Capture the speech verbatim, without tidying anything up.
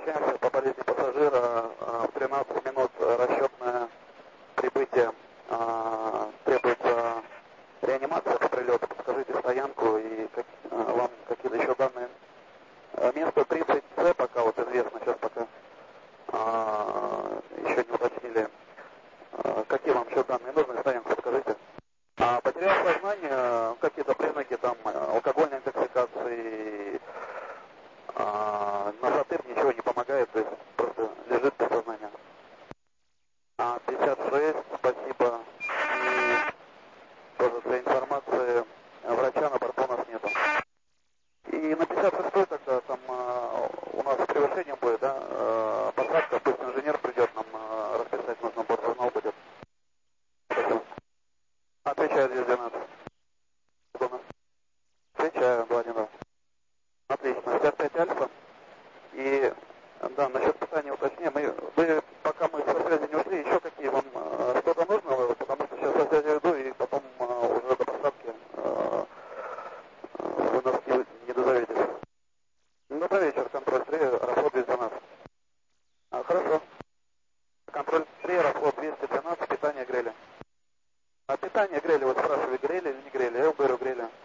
общаемся по болезни пассажира. В тринадцать минут расчетное прибытие. Требуется реанимация по прилету. Подскажите стоянку и как, вам какие-то еще данные. Место тридцать С пока вот известно, сейчас пока еще не уточнили. Какие вам еще данные нужны, стоянку подскажите. А, потерял сознание, какие-то признаки там алкогольной интоксикации, а, на затып ничего не помогает, то есть просто лежит без сознания. А, пятьдесят шесть, спасибо. И тоже для информации, врача на борту у нас нету. И на пятьдесят шестой тогда там а, у нас превышение будет, да, а, посадка, пусть инженер придет, нам а, расписать нужно, бортжурнал будет. Спасибо. Отвечаю, двести двенадцать. Отвечаю, Владимир. Отлично, шестьдесят пять Альфа. И, да, насчет питания уточнее, мы, вы, пока мы со связи не ушли, еще какие вам э, что-то нужно, потому что сейчас со связи иду, и потом э, уже до посадки э, вы нас не, не дозоветесь. Добрый вечер, контроль три, Аэрофлот двести двенадцать. А, хорошо. Контроль три, Аэрофлот двести двенадцать, питание грели. А питание грели, вот спрашивали, грели или не грели? Я говорю, грели.